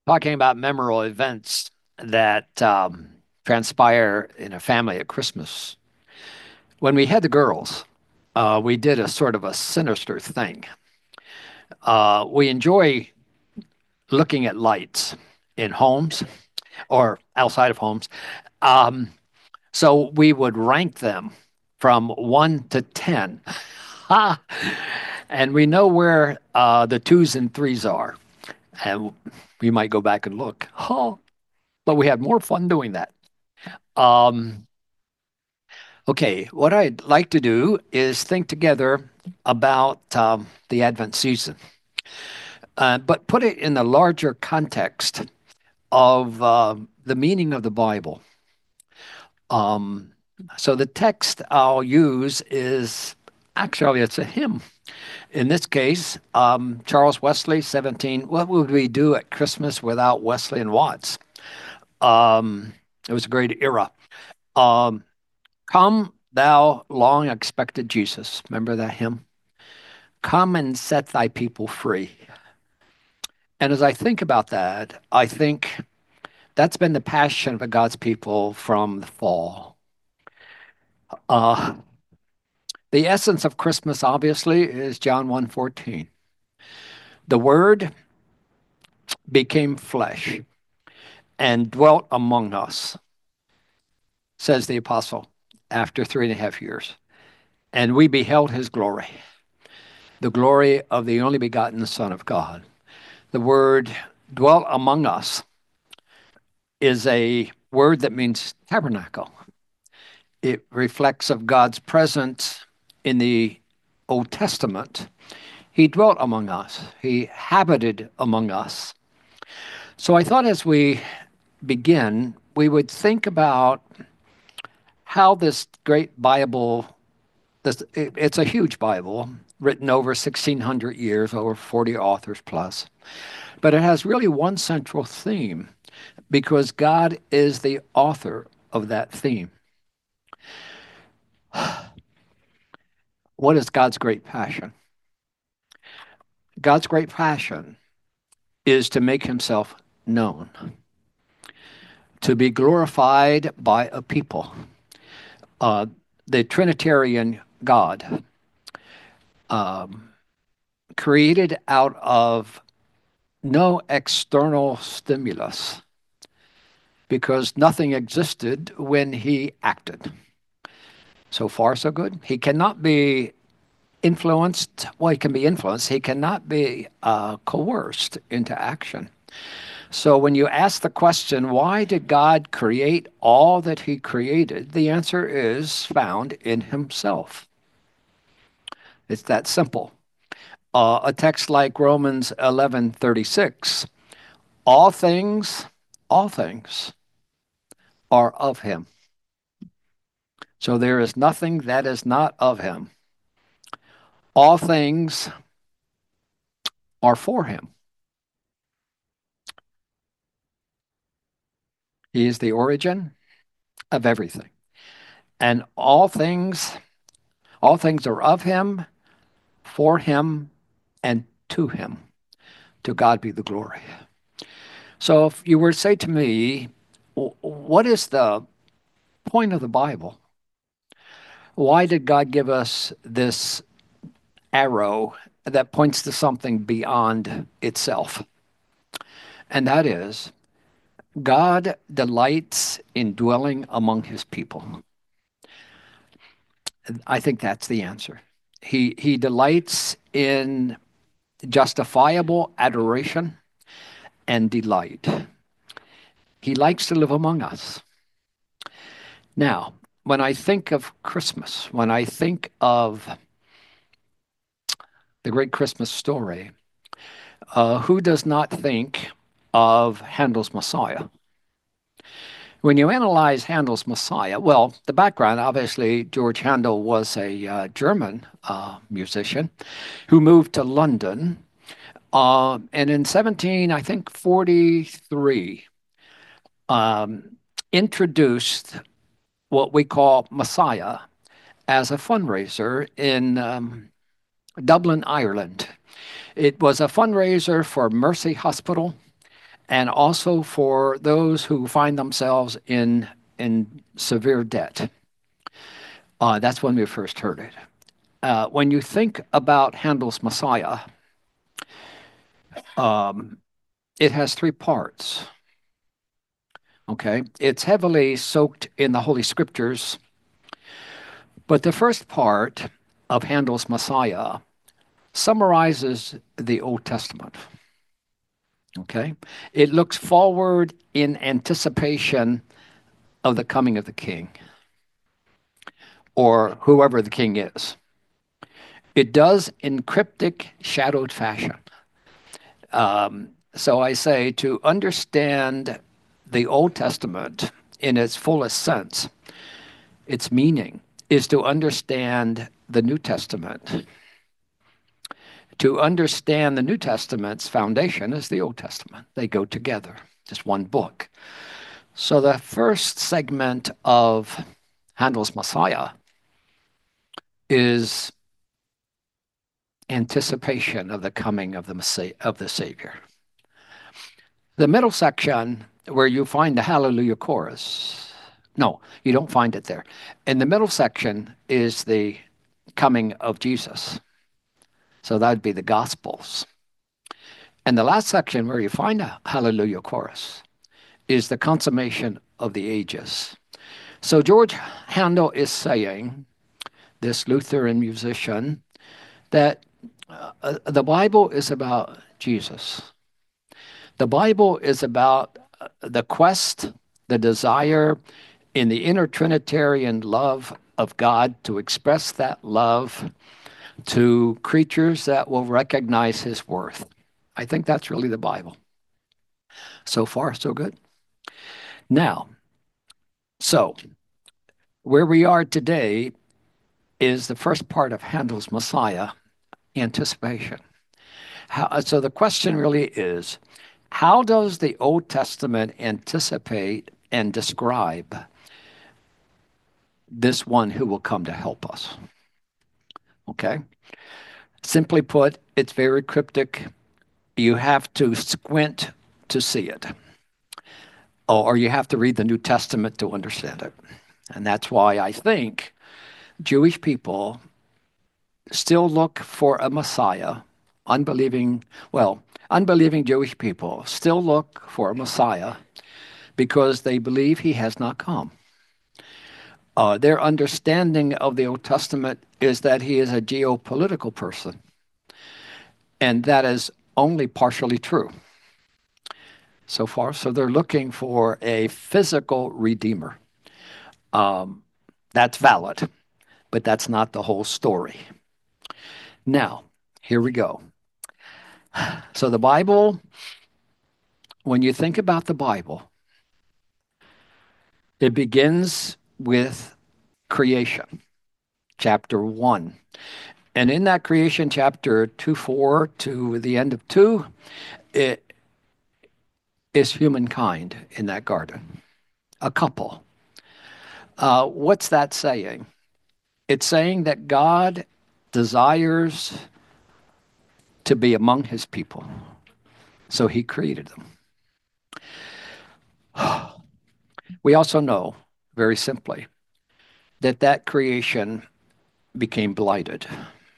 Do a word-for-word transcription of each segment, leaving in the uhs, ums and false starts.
Talking about memorable events that um, transpire in a family at Christmas. When we had the girls, uh, we did a sort of a sinister thing. Uh, we enjoy looking at lights in homes or outside of homes. Um, so we would rank them from one to ten. Ha! And we know where uh, the twos and threes are. And we might go back and look. Oh, but we had more fun doing that. Um, Okay, what I'd like to do is think together about um, the Advent season, uh, but put it in the larger context of uh, the meaning of the Bible. Um, so the text I'll use is actually it's a hymn. In this case, um, Charles Wesley, seventeen. What would we do at Christmas without Wesley and Watts? Um, it was a great era. Um, Come, thou long expected Jesus. Remember that hymn? Come and set thy people free. And as I think about that, I think that's been the passion of God's people from the fall. Uh, the essence of Christmas, obviously, is John one fourteen. The Word became flesh and dwelt among us, says the apostle, after three and a half years. And we beheld his glory, the glory of the only begotten Son of God. The word dwelt among us is a word that means tabernacle. It reflects of God's presence in the Old Testament. He dwelt among us. He habited among us. So I thought as we begin, we would think about how this great Bible, this, it, it's a huge Bible, written over sixteen hundred years, over forty authors plus, but it has really one central theme because God is the author of that theme. What is God's great passion? God's great passion is to make himself known, to be glorified by a people. Uh, the Trinitarian God, um, created out of no external stimulus because nothing existed when he acted. So far, so good. He cannot be influenced. Well, he can be influenced. He cannot be uh, coerced into action. So when you ask the question, why did God create all that he created? The answer is found in himself. It's that simple. Uh, a text like Romans eleven thirty-six, all things, all things are of him. So there is nothing that is not of him. All things are for him. He is the origin of everything. And all things, all things are of him, for him, and to him. To God be the glory. So if you were to say to me, what is the point of the Bible? Why did God give us this arrow that points to something beyond itself? And that is, God delights in dwelling among his people. I think that's the answer. He, he delights in justifiable adoration and delight. He likes to live among us. Now, when I think of Christmas, when I think of the great Christmas story, uh, who does not think of Handel's Messiah? When you analyze Handel's Messiah, well, the background, obviously, George Handel was a uh, German uh, musician who moved to London. Uh, and in seventeen, I think, forty-three, um, introduced what we call Messiah as a fundraiser in um, Dublin, Ireland. It was a fundraiser for Mercy Hospital and also for those who find themselves in in severe debt. Uh, that's when we first heard it. Uh, when you think about Handel's Messiah, um, it has three parts. Okay, it's heavily soaked in the Holy Scriptures, but the first part of Handel's Messiah summarizes the Old Testament. Okay, it looks forward in anticipation of the coming of the King or whoever the King is. It does in cryptic, shadowed fashion. Um, so I say to understand the Old Testament in its fullest sense, its meaning is to understand the New Testament. To understand the New Testament's foundation is the Old Testament. They go together, just one book. So the first segment of Handel's Messiah is anticipation of the coming of the Messiah, of the Savior. The middle section where you find the Hallelujah chorus, no, you don't find it there. In the middle section is the coming of Jesus. So that would be the Gospels. And the last section where you find a Hallelujah chorus is the consummation of the ages. So George Handel is saying, this Lutheran musician, that uh, the Bible is about Jesus. The Bible is about uh, the quest, the desire in the inner Trinitarian love of God to express that love to creatures that will recognize his worth. I think that's really the Bible. So far, so good. Now, so where we are today is the first part of Handel's Messiah, anticipation. How, so the question really is, how does the Old Testament anticipate and describe this one who will come to help us? Okay. Simply put, it's very cryptic. You have to squint to see it, or you have to read the New Testament to understand it. And that's why I think Jewish people still look for a Messiah. Unbelieving, well, unbelieving Jewish people still look for a Messiah because they believe he has not come. Uh, their understanding of the Old Testament is that he is a geopolitical person, and that is only partially true so far. So they're looking for a physical redeemer. Um, that's valid, but that's not the whole story. Now, here we go. So the Bible, when you think about the Bible, it begins with creation, chapter one. And in that creation, chapter two, four to the end of two, it is humankind in that garden, a couple. Uh, what's that saying? It's saying that God desires to be among his people. So he created them. We also know, very simply, that that creation became blighted.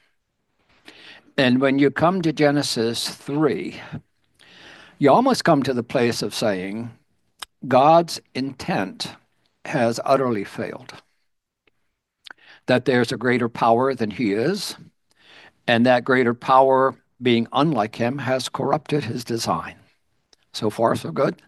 And when you come to Genesis three, you almost come to the place of saying God's intent has utterly failed, that there's a greater power than he is, and that greater power, being unlike him, has corrupted his design. So far, so good.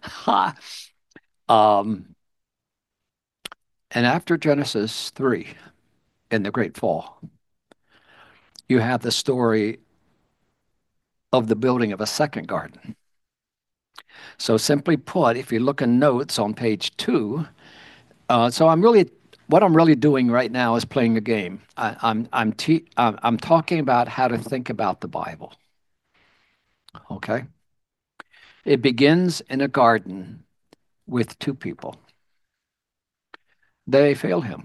um, and after Genesis three, in the Great Fall, you have the story of the building of a second garden. So simply put, if you look in notes on page two, uh, so I'm really, what I'm really doing right now is playing a game. I, I'm, I'm, te- I'm, I'm talking about how to think about the Bible. Okay? It begins in a garden with two people. They fail him.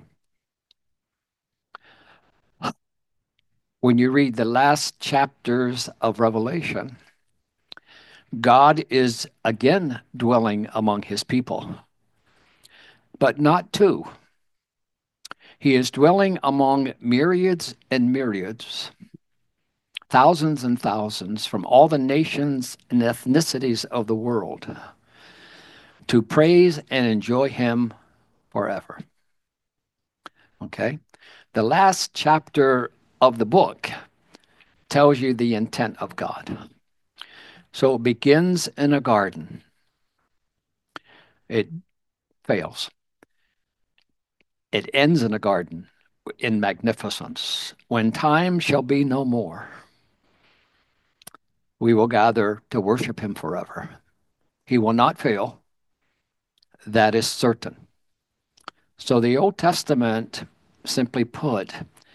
When you read the last chapters of Revelation, God is again dwelling among his people, but not two. He is dwelling among myriads and myriads, thousands and thousands from all the nations and ethnicities of the world to praise and enjoy him forever. Okay? The last chapter of the book tells you the intent of God. So it begins in a garden. It fails. It ends in a garden in magnificence. When time shall be no more, we will gather to worship him forever. He will not fail. That is certain. So the Old Testament, simply put,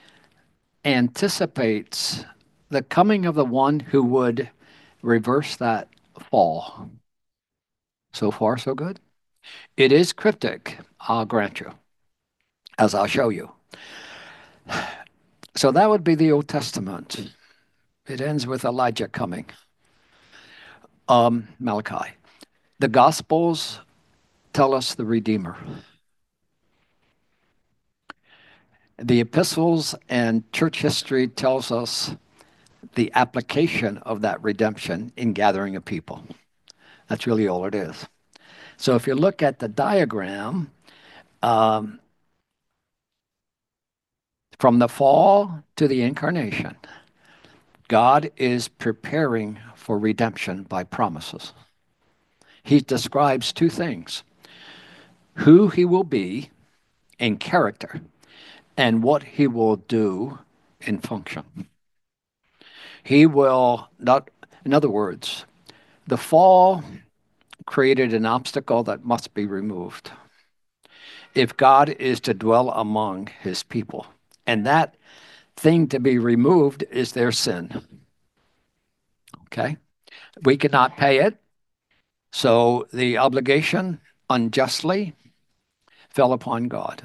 anticipates the coming of the one who would reverse that fall. So far, so good. It is cryptic, I'll grant you, as I'll show you. So that would be the Old Testament. It ends with Elijah coming. Um, Malachi. The Gospels tell us the Redeemer. The epistles and church history tells us the application of that redemption in gathering a people. That's really all it is. So if you look at the diagram, um, from the fall to the incarnation, God is preparing for redemption by promises. He describes two things: who he will be in character and what he will do in function. He will not, in other words, the fall created an obstacle that must be removed if God is to dwell among his people. And that thing to be removed is their sin. Okay? We cannot pay it. So the obligation unjustly fell upon God.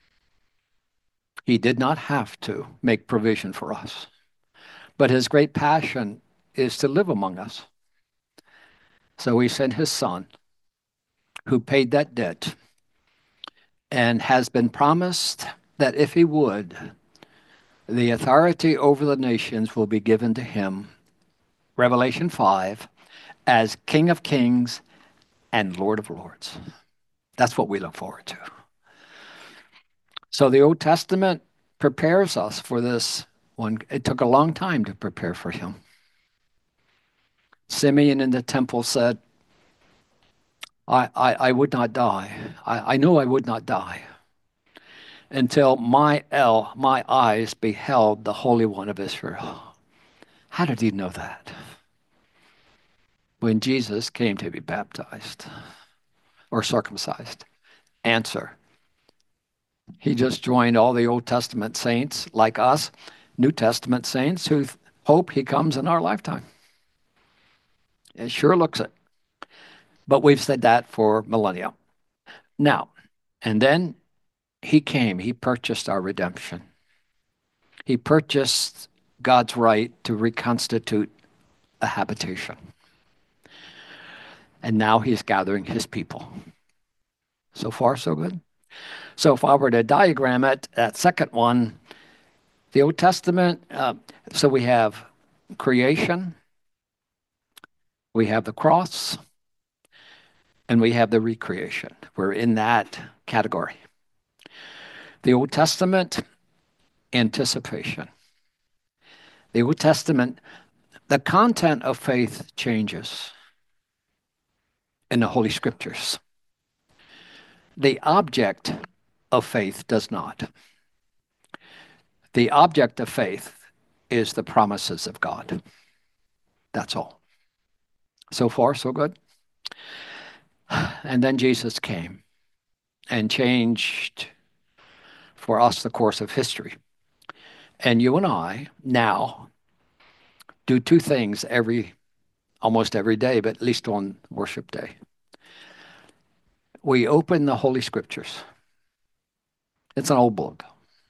He did not have to make provision for us. But his great passion is to live among us. So he sent his son, who paid that debt, and has been promised that if he would, the authority over the nations will be given to him, Revelation five, as King of Kings and Lord of Lords. That's what we look forward to. So the Old Testament prepares us for this one. It took a long time to prepare for him. Simeon in the temple said, I, I, I would not die. I, I knew I would not die until my El, my eyes beheld the Holy One of Israel. How did he know that? When Jesus came to be baptized or circumcised. Answer. He just joined all the Old Testament saints like us, New Testament saints who hope he comes in our lifetime. It sure looks it. But we've said that for millennia. Now, and then he came, he purchased our redemption. He purchased God's right to reconstitute a habitation. And now he's gathering his people. So far, so good. So if I were to diagram it, that second one, the Old Testament, uh, so we have creation, we have the cross, and we have the recreation. We're in that category. The Old Testament, anticipation. The Old Testament, the content of faith changes in the Holy Scriptures. The object of faith does not. The object of faith is the promises of God. That's all. So far, so good. And then Jesus came and changed for us the course of history. And you and I now do two things every, almost every day, but at least on worship day. We open the Holy Scriptures. It's an old book.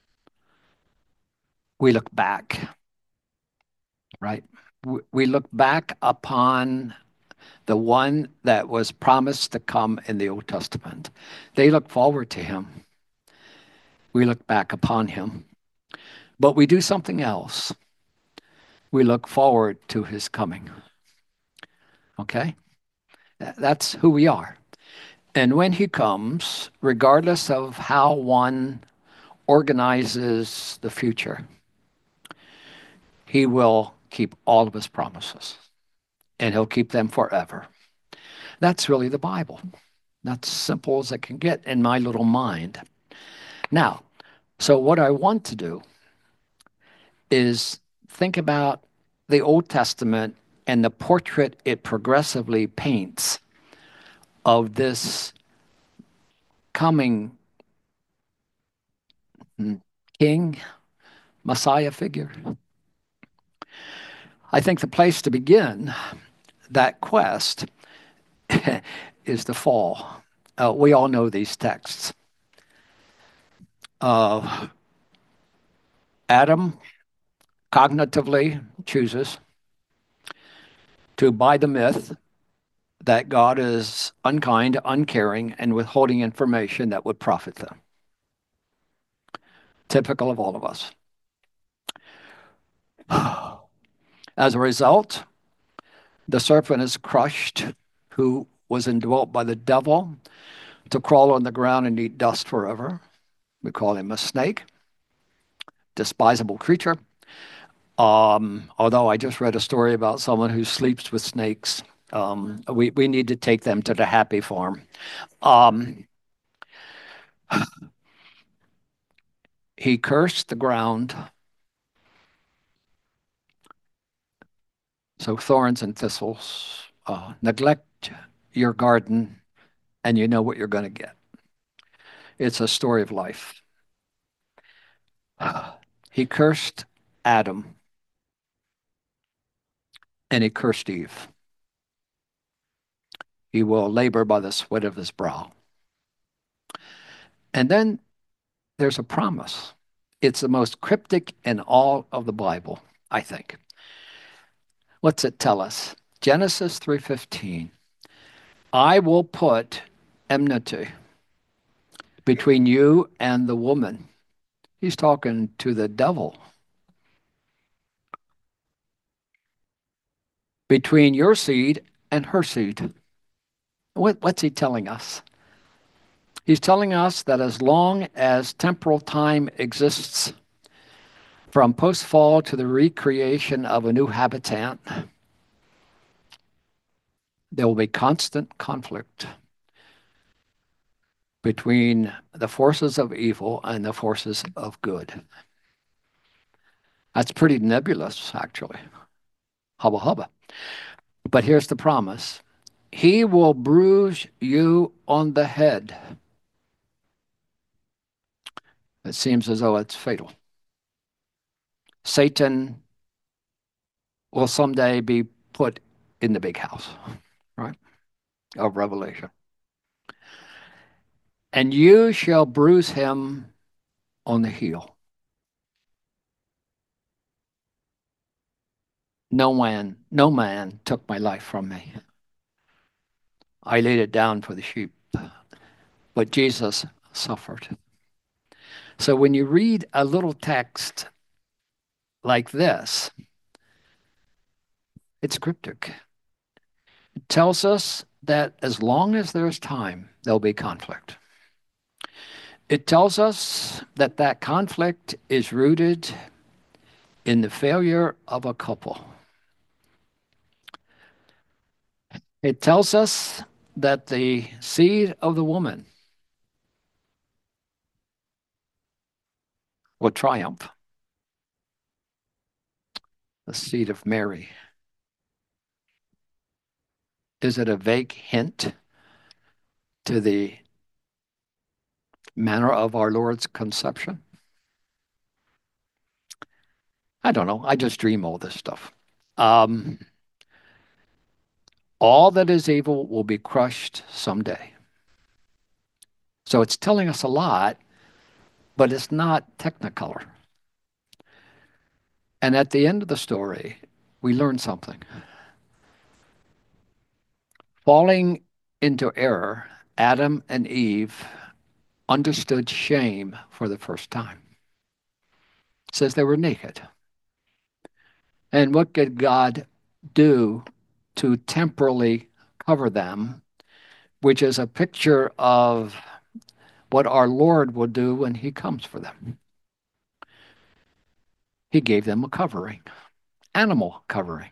We look back, right? We look back upon the one that was promised to come in the Old Testament. They look forward to him. We look back upon him. But we do something else. We look forward to his coming. Okay? That's who we are. And when he comes, regardless of how one organizes the future, he will keep all of his promises and he'll keep them forever. That's really the Bible. That's simple as it can get in my little mind. Now, so what I want to do is think about the Old Testament and the portrait it progressively paints of this coming king, Messiah figure. I think the place to begin that quest is the fall. Uh, we all know these texts. Uh, Adam cognitively chooses to buy the myth that God is unkind, uncaring, and withholding information that would profit them. Typical of all of us. As a result, the serpent is crushed, who was indwelt by the devil to crawl on the ground and eat dust forever. We call him a snake, despisable creature. Um, although I just read a story about someone who sleeps with snakes. Um, we, we need to take them to the happy farm. Um, he cursed the ground. So thorns and thistles. Uh, neglect your garden and you know what you're going to get. It's a story of life. He cursed Adam and he cursed Eve. He will labor by the sweat of his brow. And then there's a promise. It's the most cryptic in all of the Bible, I think. What's it tell us? Genesis three fifteen. I will put enmity between you and the woman. He's talking to the devil. Between your seed and her seed. What, what's he telling us? He's telling us that as long as temporal time exists, from post-fall to the recreation of a new habitat, there will be constant conflict between the forces of evil and the forces of good. That's pretty nebulous, actually. Hubba hubba. But here's the promise. He will bruise you on the head. It seems as though it's fatal. Satan will someday be put in the big house, right, of Revelation. And you shall bruise him on the heel. No man, no man took my life from me. I laid it down for the sheep. But Jesus suffered. So when you read a little text like this, it's cryptic. It tells us that as long as there's time, there'll be conflict. It tells us that that conflict is rooted in the failure of a couple. It tells us that the seed of the woman will triumph. The seed of Mary. Is it a vague hint to the manner of our Lord's conception? I don't know. I just dream all this stuff. Um, all that is evil will be crushed someday. So it's telling us a lot, but it's not technicolor. And at the end of the story, we learn something. Falling into error, Adam and Eve understood shame for the first time. It says they were naked. And what did God do to temporarily cover them, which is a picture of what our Lord will do when he comes for them? He gave them a covering, animal covering.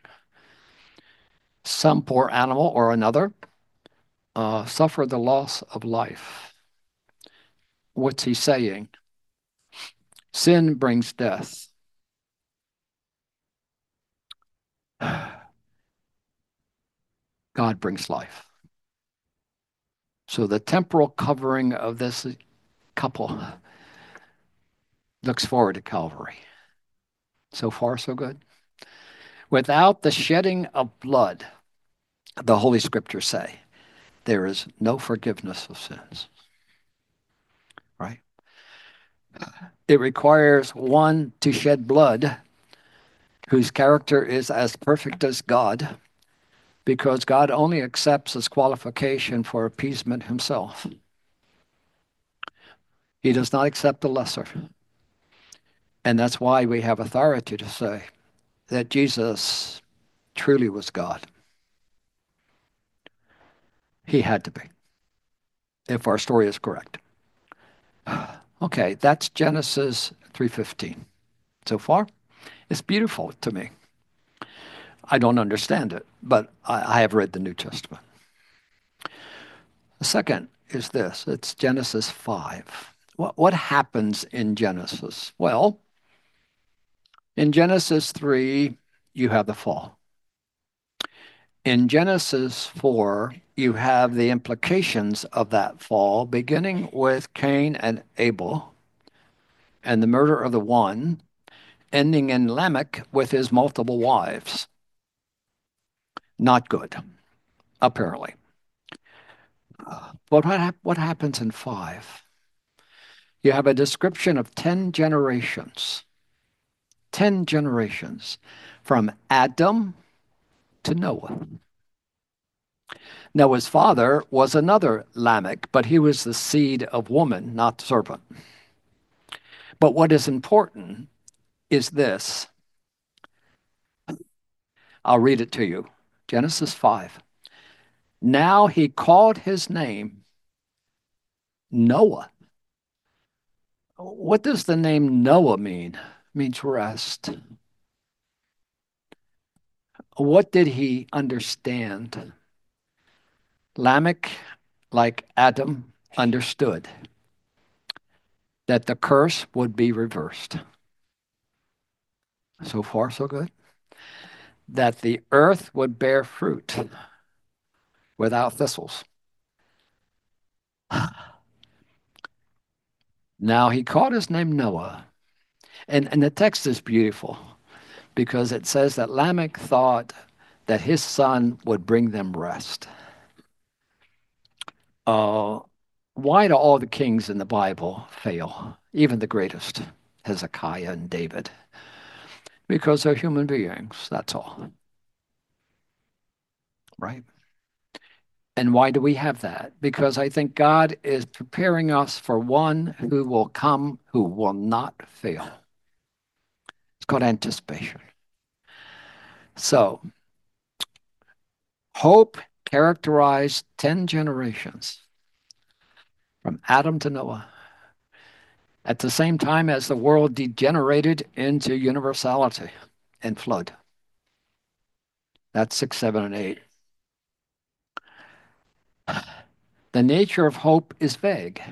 Some poor animal or another uh, suffered the loss of life. What's he saying? Sin brings death. God brings life. So the temporal covering of this couple looks forward to Calvary. So far, so good. Without the shedding of blood, the Holy Scriptures say, there is no forgiveness of sins. Right? It requires one to shed blood whose character is as perfect as God, because God only accepts as qualification for appeasement himself. He does not accept the lesser. And that's why we have authority to say that Jesus truly was God. He had to be, if our story is correct. Okay, that's Genesis three fifteen. So far, it's beautiful to me. I don't understand it, but I, I have read the New Testament. The second is this. It's Genesis five. What, what happens in Genesis? Well, in Genesis three, you have the fall. In Genesis four, you have the implications of that fall, beginning with Cain and Abel and the murder of the one, ending in Lamech with his multiple wives. Not good, apparently. But what, hap- what happens in five? You have a description of ten generations. Ten generations from Adam to Noah. Noah's father was another Lamech, but he was the seed of woman, not serpent. But what is important is this. I'll read it to you. Genesis five. Now he called his name Noah. What does the name Noah mean? It means rest. What did he understand? Lamech, like Adam, understood that the curse would be reversed. So far, so good. That the earth would bear fruit without thistles. Now he called his name Noah. And, and the text is beautiful because it says that Lamech thought that his son would bring them rest. Uh, why do all the kings in the Bible fail? Even the greatest, Hezekiah and David. Because they're human beings, that's all. Right? And why do we have that? Because I think God is preparing us for one who will come who will not fail. It's called anticipation. So, hope characterized ten generations from Adam to Noah at the same time as the world degenerated into universality and flood. That's six, seven, and eight. The nature of hope is vague.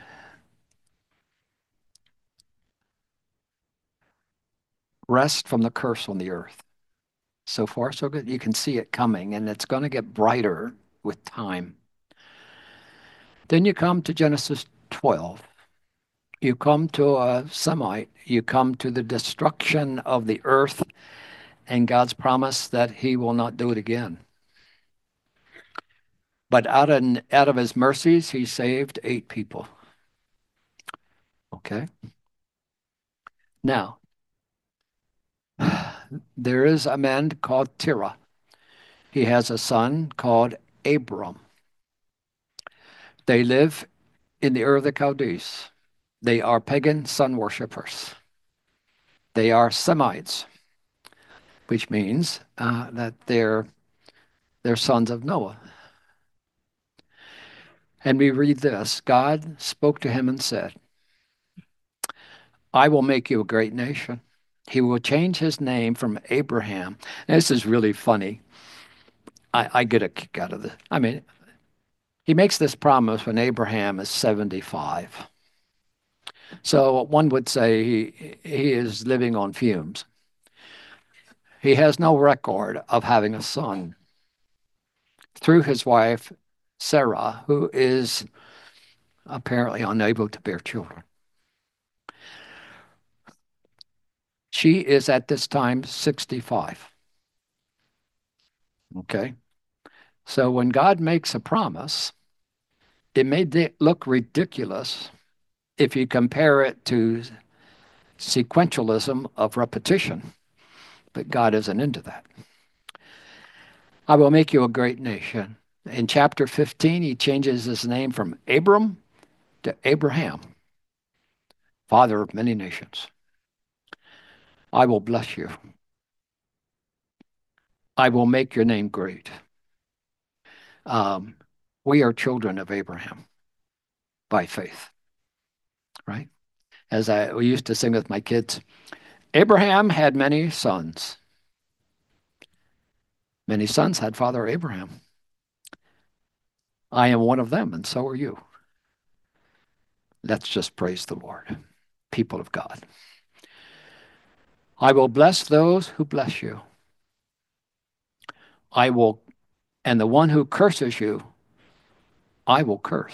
Rest from the curse on the earth. So far, so good. You can see it coming, and it's going to get brighter with time. Then you come to Genesis twelve. You come to a Semite. You come to the destruction of the earth and God's promise that he will not do it again. But out of, out of his mercies, he saved eight people. Okay? Now, there is a man called Terah. He has a son called Abram. They live in the Ur of the Chaldees. They are pagan sun worshippers. They are Semites, which means uh, that they're they're sons of Noah. And we read this: God spoke to him and said, I will make you a great nation. He will change his name from Abraham. And this is really funny. I, I get a kick out of this. I mean, he makes this promise when Abraham is seventy-five. So one would say he, he is living on fumes. He has no record of having a son through his wife, Sarah, who is apparently unable to bear children. She is at this time sixty-five. Okay. So when God makes a promise, it may look ridiculous if you compare it to sequentialism of repetition, but God isn't into that. I will make you a great nation. In chapter fifteen, he changes his name from Abram to Abraham, father of many nations. I will bless you. I will make your name great. Um, we are children of Abraham by faith, right? As I we used to sing with my kids, Abraham had many sons. Many sons had Father Abraham. I am one of them, and so are you. Let's just praise the Lord, people of God. I will bless those who bless you. I will, and the one who curses you, I will curse.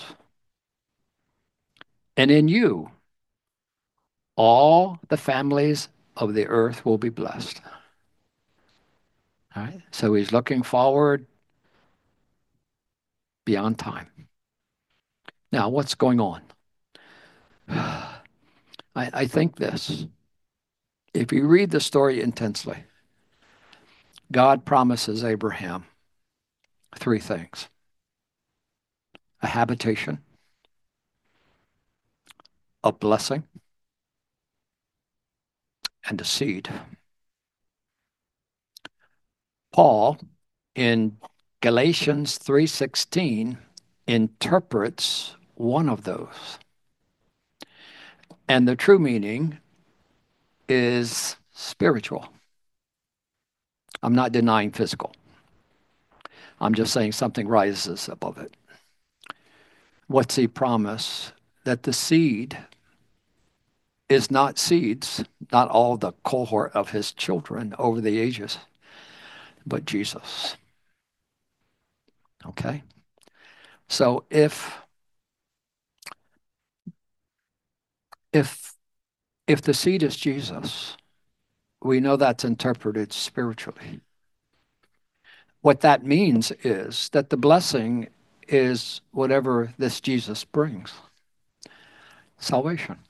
And in you, all the families of the earth will be blessed. All right? So he's looking forward beyond time. Now, what's going on? I, I think this. If you read the story intensely, God promises Abraham three things: a habitation, a blessing, and a seed. Paul, in Galatians three sixteen, interprets one of those. And the true meaning is spiritual. I'm not denying physical. I'm just saying something rises above it. What's he promise? That the seed is not seeds, not all the cohort of his children over the ages, but Jesus. Okay? So if if if the seed is Jesus, we know that's interpreted spiritually. What that means is that the blessing is whatever this Jesus brings. Salvation.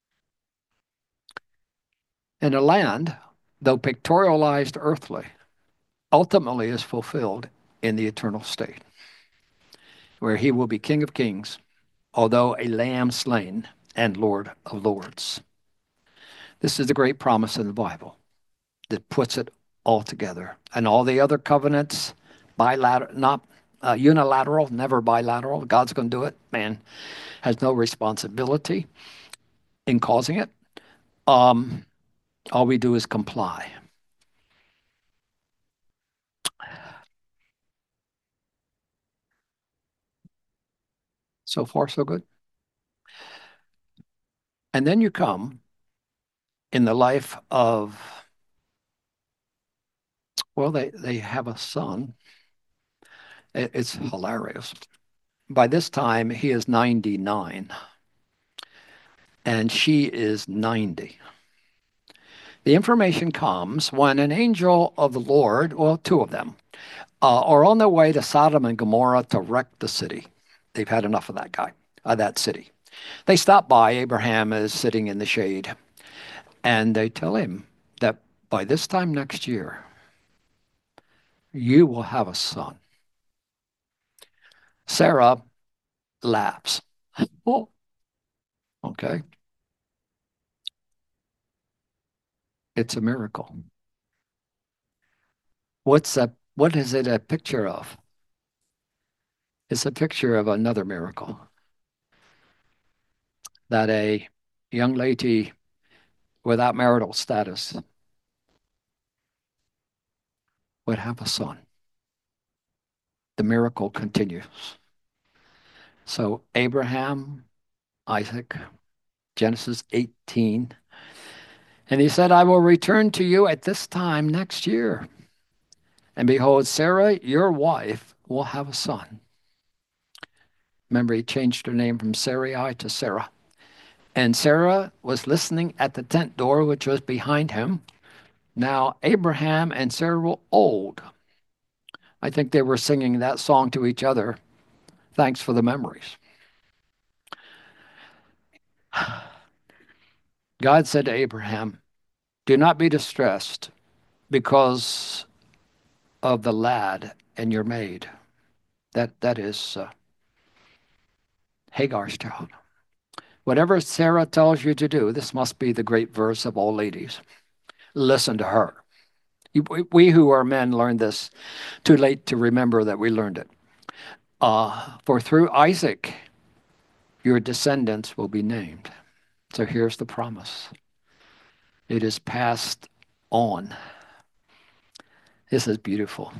And a land, though pictorialized earthly, ultimately is fulfilled in the eternal state, where he will be King of kings, although a lamb slain, and Lord of lords. This is the great promise in the Bible that puts it all together. And all the other covenants, bilateral, not uh, unilateral, never bilateral. God's going to do it. Man has no responsibility in causing it. Um, all we do is comply. So far, so good. And then you come in the life of, well, they, they have a son. It, it's hilarious. By this time, he is ninety-nine, and she is ninety. The information comes when an angel of the Lord, well, two of them, uh, are on their way to Sodom and Gomorrah to wreck the city. They've had enough of that guy, uh, that city. They stop by. Abraham is sitting in the shade, and they tell him that by this time next year, you will have a son. Sarah laughs. Oh, okay. It's a miracle. What's a what is it a picture of? It's a picture of another miracle that a young lady without marital status would have a son. The miracle continues. So Abraham, Isaac, Genesis eighteen, and he said, I will return to you at this time next year. And behold, Sarah, your wife, will have a son. Remember, he changed her name from Sarai to Sarah. And Sarah was listening at the tent door, which was behind him. Now, Abraham and Sarah were old. I think they were singing that song to each other. Thanks for the memories. God said to Abraham, do not be distressed because of the lad and your maid. That, that is uh, Hagar's child. Whatever Sarah tells you to do, this must be the great verse of all ladies. Listen to her. We who are men learned this too late to remember that we learned it. Uh, for through Isaac, your descendants will be named. So here's the promise. It is passed on. This is beautiful.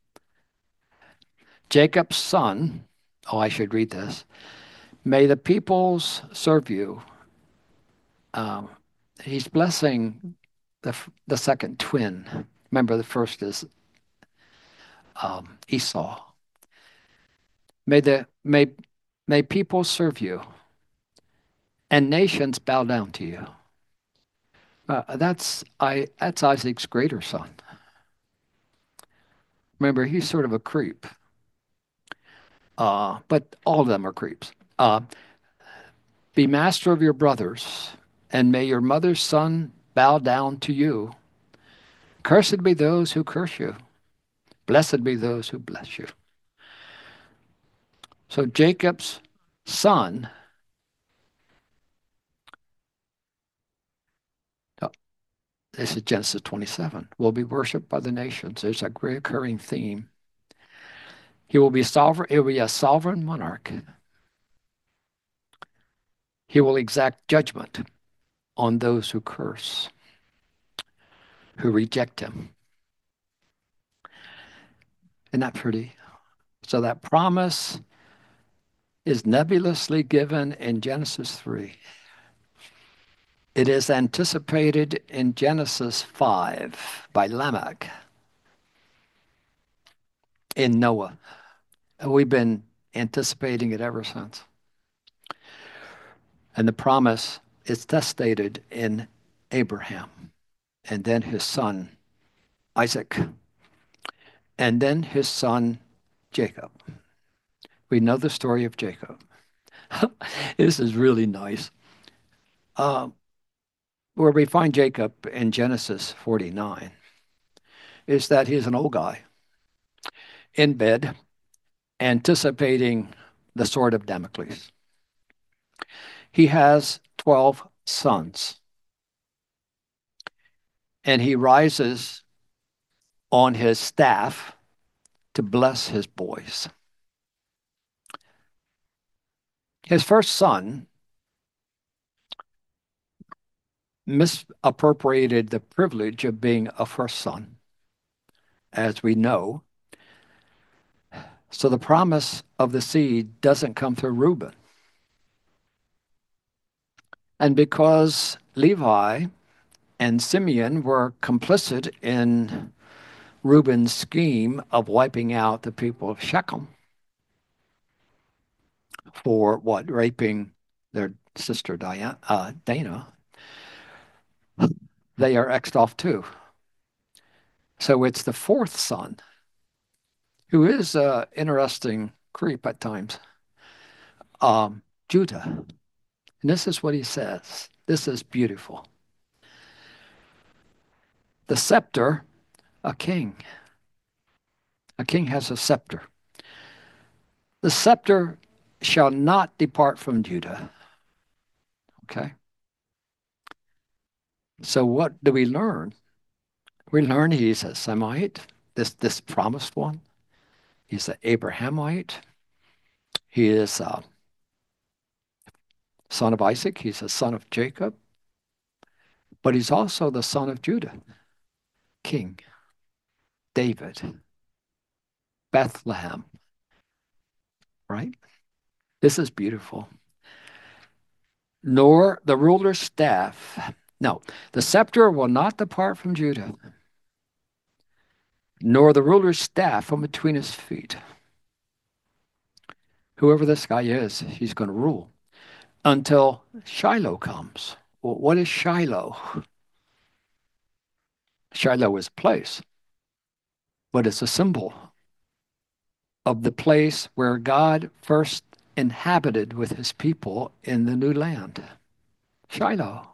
Jacob's son, oh, I should read this. May the peoples serve you. Um, he's blessing the, the second twin. Remember, the first is um, Esau. May the may may people serve you, and nations bow down to you. Uh, that's I. That's Isaac's greater son. Remember, he's sort of a creep, uh, but all of them are creeps. Uh, be master of your brothers, and may your mother's son bow down to you. Cursed be those who curse you. Blessed be those who bless you. So Jacob's son, oh, this is Genesis twenty-seven, will be worshipped by the nations. There's a recurring theme. He will be sovereign. He will be a sovereign monarch. He will exact judgment on those who curse, who reject him. Isn't that pretty? So that promise is nebulously given in Genesis three. It is anticipated in Genesis five by Lamech in Noah. We've been anticipating it ever since. And the promise is testated in Abraham, and then his son Isaac, and then his son Jacob. We know the story of Jacob. This is really nice. Uh, where we find Jacob in Genesis forty-nine is that he's an old guy in bed anticipating the sword of Damocles. He has twelve sons, and he rises on his staff to bless his boys. His first son misappropriated the privilege of being a first son, as we know. So the promise of the seed doesn't come through Reuben. And because Levi and Simeon were complicit in Reuben's scheme of wiping out the people of Shechem for what? Raping their sister Diana, uh, Dana, they are X'd off too. So it's the fourth son, who is an interesting creep at times, um, Judah. And this is what he says. This is beautiful. The scepter, a king. A king has a scepter. The scepter shall not depart from Judah. Okay. So what do we learn? We learn he's a Semite, this this promised one. He's an Abrahamite. He is a son of Isaac. He's a son of Jacob. But he's also the son of Judah, King David, Bethlehem, right? This is beautiful. Nor the ruler's staff. No, the scepter will not depart from Judah, nor the ruler's staff from between his feet. Whoever this guy is, he's going to rule until Shiloh comes. Well, what is Shiloh? Shiloh is a place, but it's a symbol of the place where God first inhabited with his people in the new land. Shiloh.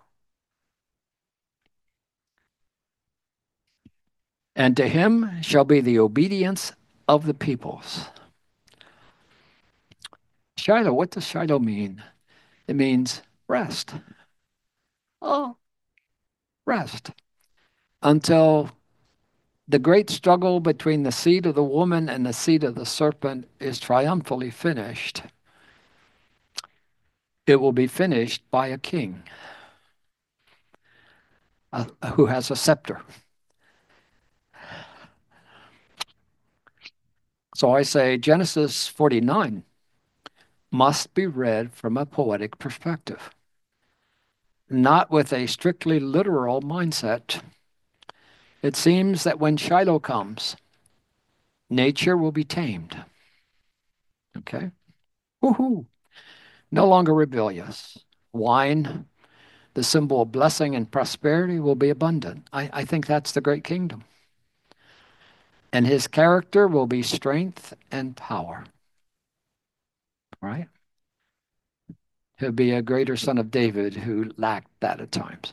And to him shall be the obedience of the peoples. Shiloh, what does Shiloh mean? It means rest. Oh, rest. Until the great struggle between the seed of the woman and the seed of the serpent is triumphantly finished, it will be finished by a king uh, who has a scepter. So I say Genesis forty-nine must be read from a poetic perspective, not with a strictly literal mindset. It seems that when Shiloh comes, nature will be tamed. Okay? Woohoo! No longer rebellious. Wine, the symbol of blessing and prosperity, will be abundant. I, I think that's the great kingdom. And his character will be strength and power. Right? He'll be a greater son of David who lacked that at times.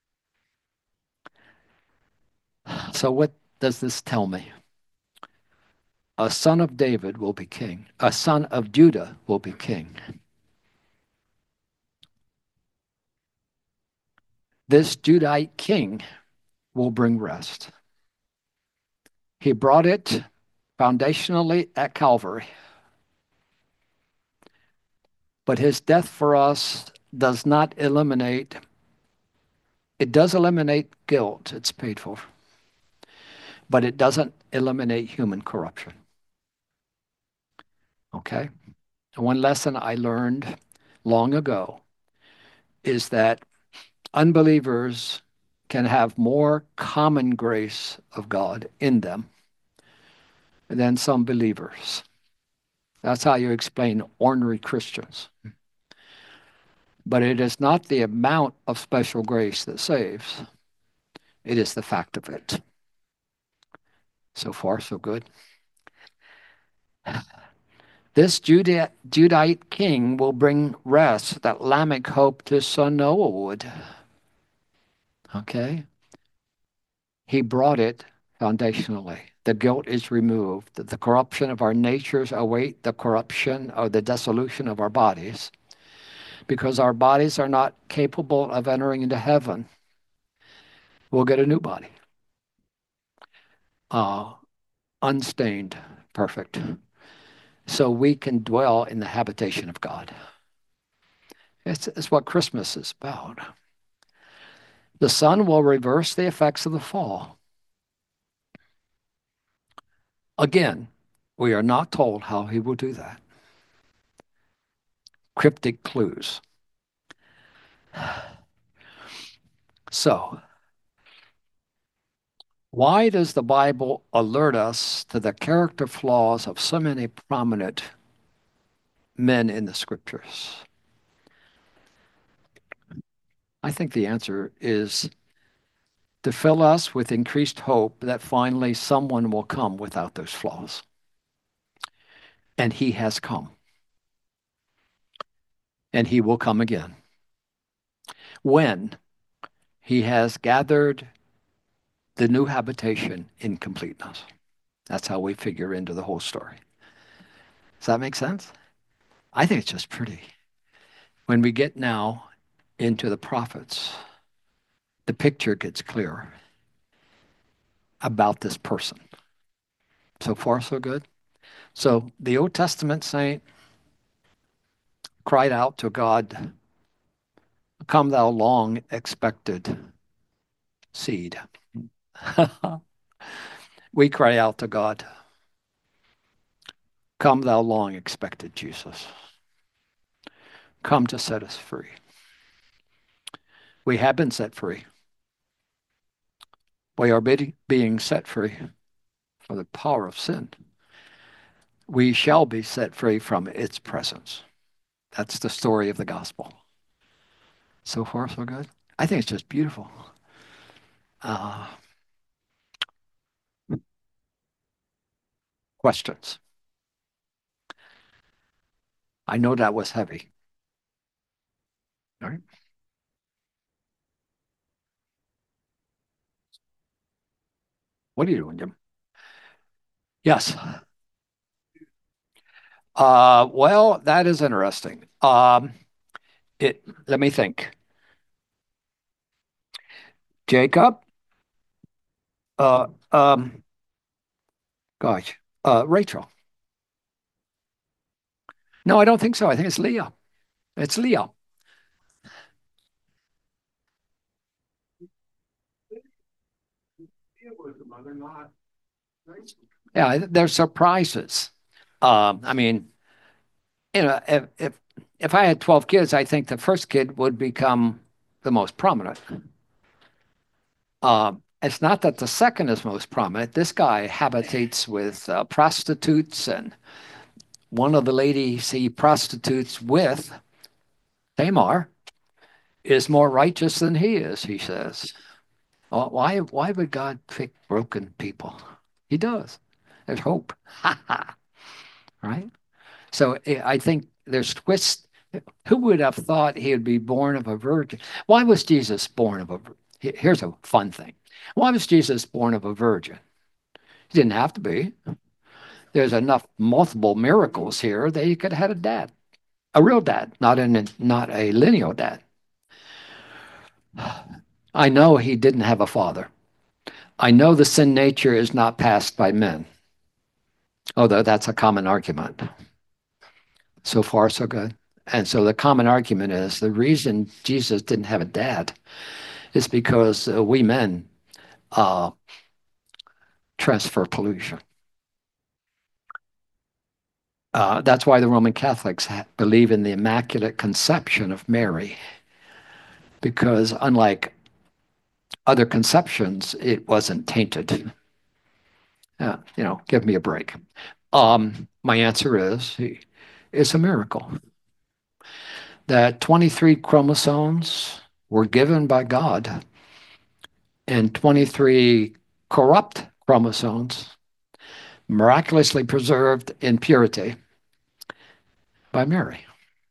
So what does this tell me? A son of David will be king. A son of Judah will be king. This Judite king will bring rest. He brought it foundationally at Calvary. But his death for us does not eliminate, it does eliminate guilt, it's paid for, but it doesn't eliminate human corruption. Okay? One lesson I learned long ago is that unbelievers can have more common grace of God in them than some believers. That's how you explain ornery Christians. But it is not the amount of special grace that saves. It is the fact of it. So far, so good. This Judite king will bring rest that Lamech hoped his son Noah would. Okay? He brought it foundationally. The guilt is removed. The corruption of our natures await the corruption or the dissolution of our bodies, because our bodies are not capable of entering into heaven. We'll get a new body. Uh, unstained, perfect. So we can dwell in the habitation of God. It's, it's what Christmas is about. The Son will reverse the effects of the fall. Again, we are not told how he will do that. Cryptic clues. So, why does the Bible alert us to the character flaws of so many prominent men in the scriptures? I think the answer is to fill us with increased hope that finally someone will come without those flaws. And he has come. And he will come again. When he has gathered the new habitation in completeness. That's how we figure into the whole story. Does that make sense? I think it's just pretty. When we get now into the prophets, the picture gets clearer about this person. So far, so good. So the Old Testament saint cried out to God, "Come, thou long expected seed." We cry out to God, "Come, thou long expected Jesus. Come to set us free." We have been set free. We are being set free from the power of sin. We shall be set free from its presence. That's the story of the gospel. So far, so good. I think it's just beautiful. Uh, questions? I know that was heavy. All right. What are you doing, Jim? Yes. Uh, well, that is interesting. Um, it. Let me think. Jacob. Uh, um, gosh. Uh, Rachel. No, I don't think so. I think it's Leah. It's Leah. Yeah, there's surprises. Um, I mean, you know, if, if if I had twelve kids, I think the first kid would become the most prominent. Um, it's not that the second is most prominent. This guy habitates with uh, prostitutes, and one of the ladies he prostitutes with, Tamar, is more righteous than he is, he says. Well, why, why would God pick broken people? He does. There's hope. Right? So eh, I think there's twists. Who would have thought he would be born of a virgin? Why was Jesus born of a virgin? Here's a fun thing. Why was Jesus born of a virgin? He didn't have to be. There's enough multiple miracles here that he could have had a dad, a real dad, not an not a lineal dad. I know he didn't have a father. I know the sin nature is not passed by men, although that's a common argument. So far, so good. And so the common argument is the reason Jesus didn't have a dad is because uh, we men uh, transfer pollution. Uh, that's why the Roman Catholics believe in the Immaculate Conception of Mary, because unlike other conceptions, it wasn't tainted. Uh, you know, give me a break. Um, my answer is it's a miracle that twenty-three chromosomes were given by God and twenty-three corrupt chromosomes miraculously preserved in purity by Mary.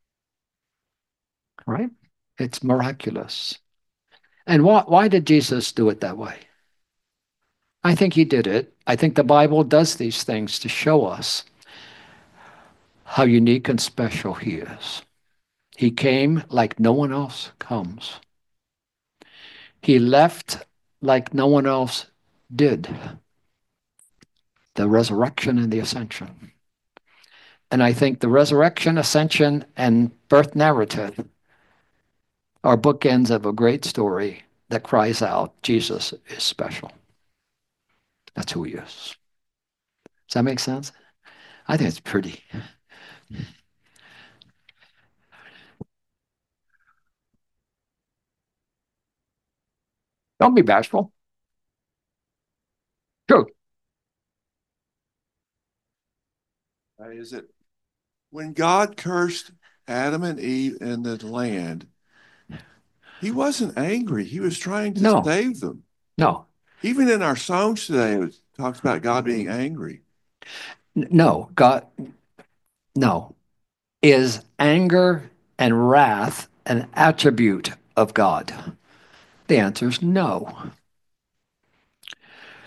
Right? It's miraculous. And why, why did Jesus do it that way? I think he did it. I think the Bible does these things to show us how unique and special he is. He came like no one else comes. He left like no one else did. The resurrection and the ascension. And I think the resurrection, ascension, and birth narrative are bookends of a great story that cries out, Jesus is special. That's who he is. Does that make sense? I think it's pretty. Don't be bashful. True. Is it when God cursed Adam and Eve in the land, he wasn't angry. He was trying to No, save them. no, Even in our songs today, it talks about God being angry. no. God, no. Is anger and wrath an attribute of God? The answer is no.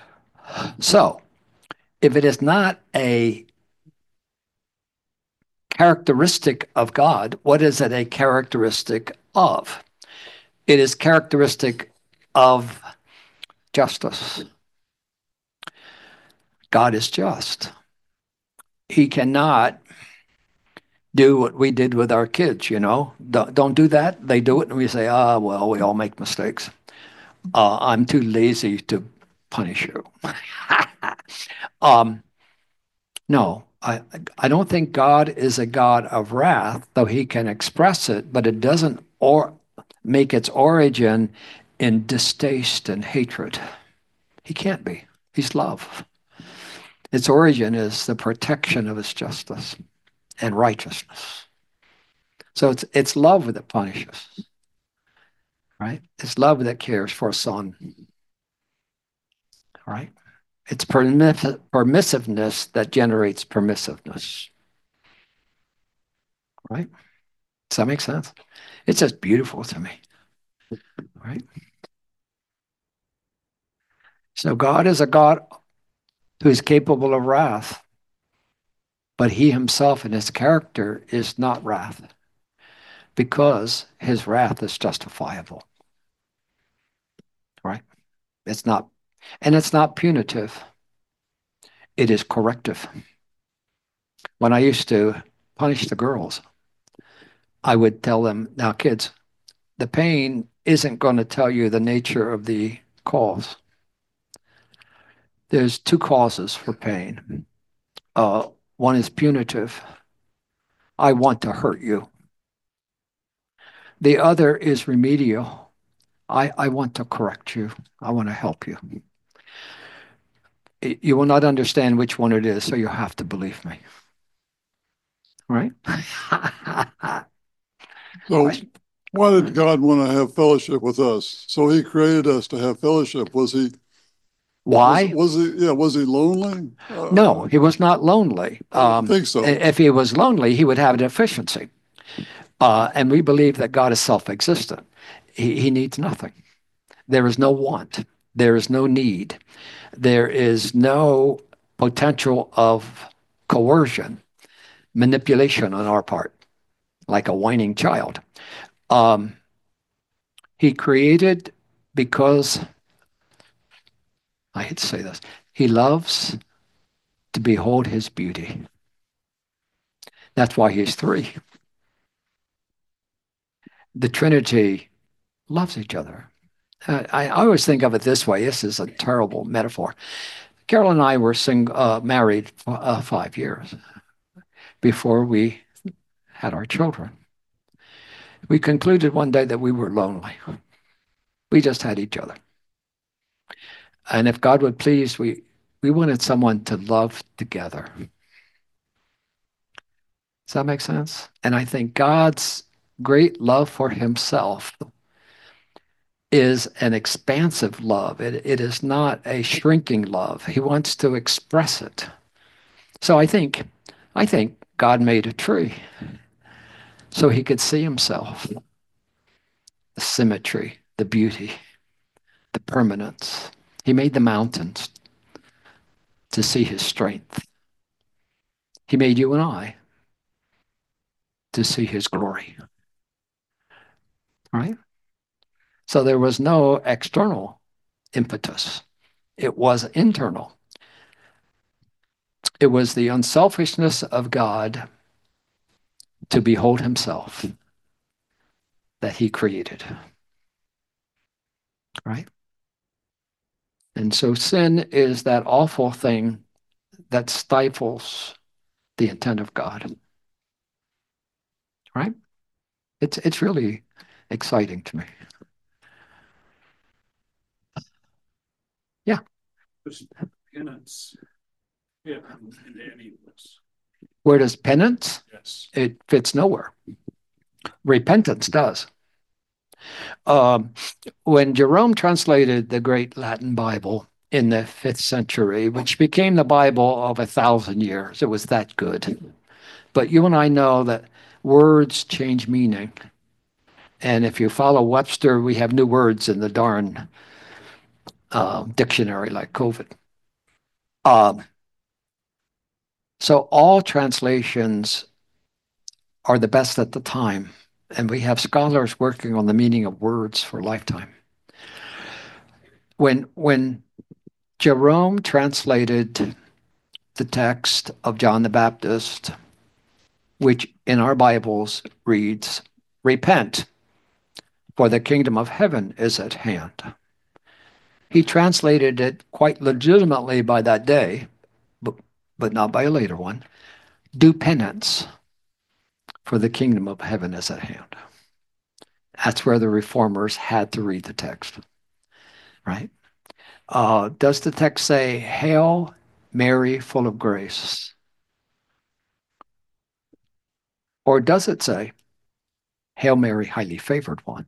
So, if it is not a characteristic of God. What is it a characteristic of? It is characteristic of justice. God is just. He cannot do what we did with our kids, you know. Don't, don't do that. They do it, and we say, ah, well, we all make mistakes. Uh, I'm too lazy to punish you. um, no, I, I don't think God is a God of wrath, though he can express it, but it doesn't or make its origin in distaste and hatred. He can't be. He's love. Its origin is the protection of his justice and righteousness. So it's it's love that punishes, right? It's love that cares for a son, right? It's permiss- permissiveness that generates permissiveness, right? Does that make sense? It's just beautiful to me, right? So God is a God who is capable of wrath, but he himself in his character is not wrath because his wrath is justifiable, right? It's not, and it's not punitive. It is corrective. When I used to punish the girls, I would tell them, now, kids, the pain isn't going to tell you the nature of the cause. There's two causes for pain. Uh, one is punitive. I want to hurt you. The other is remedial. I, I want to correct you. I want to help you. You will not understand which one it is, so you have to believe me. Right? So why did God want to have fellowship with us? So he created us to have fellowship. Was he Why? Was, was he yeah, was he lonely? Uh, no, he was not lonely. I didn't Um, think so. If he was lonely, he would have a deficiency. Uh, and we believe that God is self-existent. He, he needs nothing. There is no want. There is no need. There is no potential of coercion, manipulation on our part, like a whining child. Um, he created because, I hate to say this, he loves to behold his beauty. That's why he's three. The Trinity loves each other. Uh, I, I always think of it this way. This is a terrible metaphor. Carol and I were sing, uh, married uh, five years before we had our children. We concluded one day that we were lonely. We just had each other. And if God would please, we, we wanted someone to love together. Does that make sense? And I think God's great love for himself is an expansive love. It, it is not a shrinking love. He wants to express it. So I think, I think God made a tree so he could see himself, the symmetry, the beauty, the permanence. He made the mountains to see his strength. He made you and I to see his glory. Right? So there was no external impetus. It was internal. It was the unselfishness of God to behold himself that he created. Right? And so sin is that awful thing that stifles the intent of God. Right? It's it's really exciting to me. Yeah. Does penance fit into any of this? Where does penance? Yes. It fits nowhere. Repentance does. Um, when Jerome translated the great Latin Bible in the fifth century, which became the Bible of a thousand years, it was that good. But you and I know that words change meaning. And if you follow Webster, we have new words in the darn uh, dictionary like COVID. Um, so all translations are the best at the time, and we have scholars working on the meaning of words for a lifetime. When when Jerome translated the text of John the Baptist, which in our Bibles reads, "Repent, for the kingdom of heaven is at hand." He translated it quite legitimately by that day, but, but not by a later one. "Do penance, for the kingdom of heaven is at hand." That's where the reformers had to read the text, right? Uh, does the text say, "Hail, Mary, full of grace"? Or does it say, "Hail Mary, highly favored one"?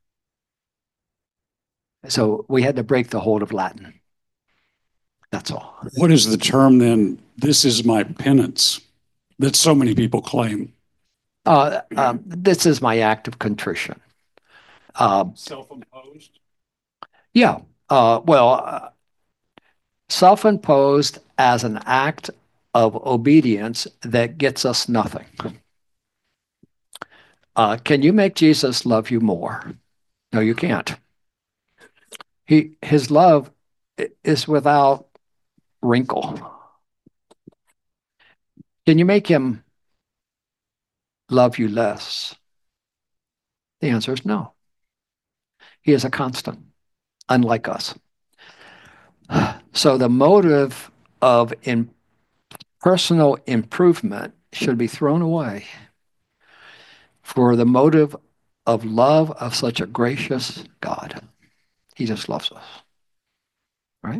So we had to break the hold of Latin. That's all. What is the term then? This is my penance that so many people claim. Uh, um, this is my act of contrition. Uh, Self-imposed? yeah. Uh, well, uh, self-imposed as an act of obedience that gets us nothing. Uh, can you make Jesus love you more? No, you can't. He, his love is without wrinkle. Can you make him love you less? The answer is no. He is a constant, unlike us. So the motive of in personal improvement should be thrown away for the motive of love of such a gracious God. He just loves us, right?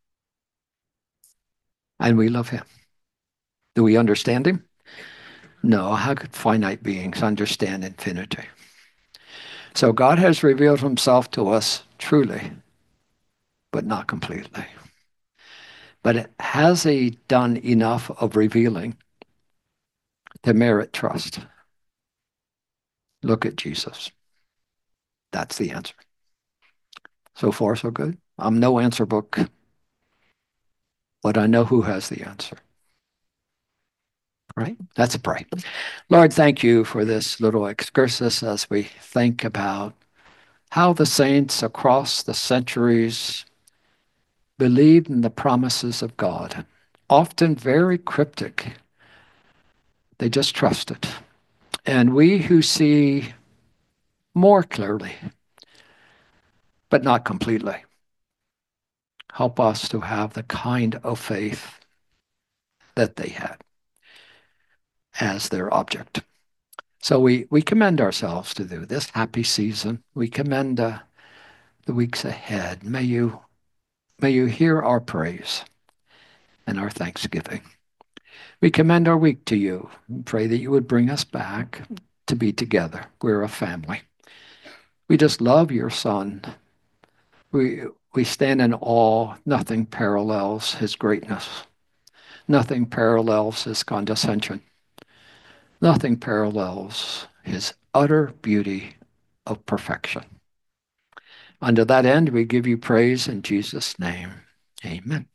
And we love him. Do we understand him? No. How could finite beings understand infinity? So God has revealed himself to us truly, but not completely. But has he done enough of revealing to merit trust? Look at Jesus. That's the answer. So far, so good. I'm no answer book, but I know who has the answer. Right? Let's pray. Lord, thank you for this little excursus as we think about how the saints across the centuries believed in the promises of God, often very cryptic. They just trusted. And we who see more clearly, but not completely, help us to have the kind of faith that they had as their object. So we, we commend ourselves to do this happy season. We commend uh, the weeks ahead. May you, may you hear our praise and our thanksgiving. We commend our week to you and pray that you would bring us back to be together. We're a family. We just love your Son. We, we stand in awe. Nothing parallels his greatness. Nothing parallels his condescension. Nothing parallels his utter beauty of perfection. Unto that end, we give you praise in Jesus' name. Amen.